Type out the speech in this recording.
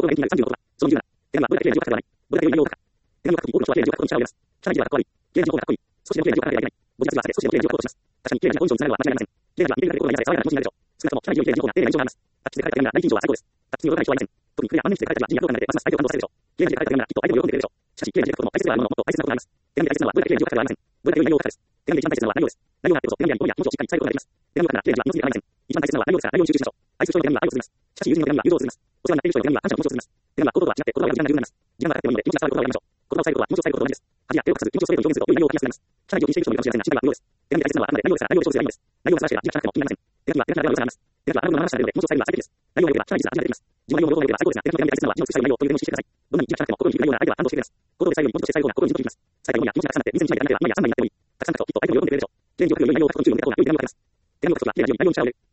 が延期になる30のことだ。その理由なら、手紙はどれだけ経営のかわない。どれだけ良い内容を書くか。手紙を書くに多くの人は経営のかっこいい力を読みます。社内ではかっこいい。経営の方がかっこいい。少しでも経営の方がはいけない。ご自宅はされ、少しでも経営の方をします。確かに経営の方を以上につながるのは間違いありません。経営は見てみるだけで心が癒され、爽やかな気持ちになるでしょう。少なくとも社内で良い経営の方が丁寧な印象があります。達筆で書いた手紙なら第一印象は最高です。達筆に驚かない人はいません。特にクレア万年筆で書いた手紙は人脈を離れてますます相手を感動させるでしょう。経営の手で書いた手紙ならきっと相手も喜んでくれるでしょう。しかし、経営の手で書くことも大切ではあるものの、もっと大切なことがあります。手紙で大切なのはどれだけ経営の書くかではありません。どれだけ良い内容を書くかです。手紙で一番大切なのは内容です。内容があってこそ手紙や意図や気持ちをしっかり伝えることができます。手紙を書くなら経営には命がありません。一番大切なのは内容ですから内容に集中しましょう。愛する人の手紙には愛を綴ります。しかし友人の手紙には友情を綴ります。お世話になっている人の手紙には感謝の気持ちを綴ります。手紙は言葉とは違って言葉が時間が十分なんです。時間がかかってもいいので気持ちが伝わることをやりましょう。言葉を伝えることは気持ちを伝えることと同じです。恥や手をかかず気持ちをストレートに表現すると良い内容を書きやすくなります。社内で気にしている人もいるかもしれませんが、心配は無用です。手紙で大切なのはあくまで内容ですから内容を調整すればいいのです。内容が素晴らしければ字が汚くても気になりません。手紙は手紙は良さがあります。手紙は荒ぶるのままされるので気持ちを伝えるのは最適です。内容が良ければ社内実は味が出てきます。自分の内容を喜べば最高ですが、手紙で大切なのは字の美しさや内容をという点を意識してください。どんなに字が汚くても心に響く内容なら相手は感動してくれます。言葉で伝えるより文字として伝える方が心に響きます。伝えたいものや気持ちがたくさんあって水にしないでやらなければ今や3枚になってもいい。たくさん書くときっと相手も喜んでくれるでしょう。経営によく良い内容を書くと注意のネタを良い手紙を書きます。手紙を書くときは綺麗な字より内容に力を入れる。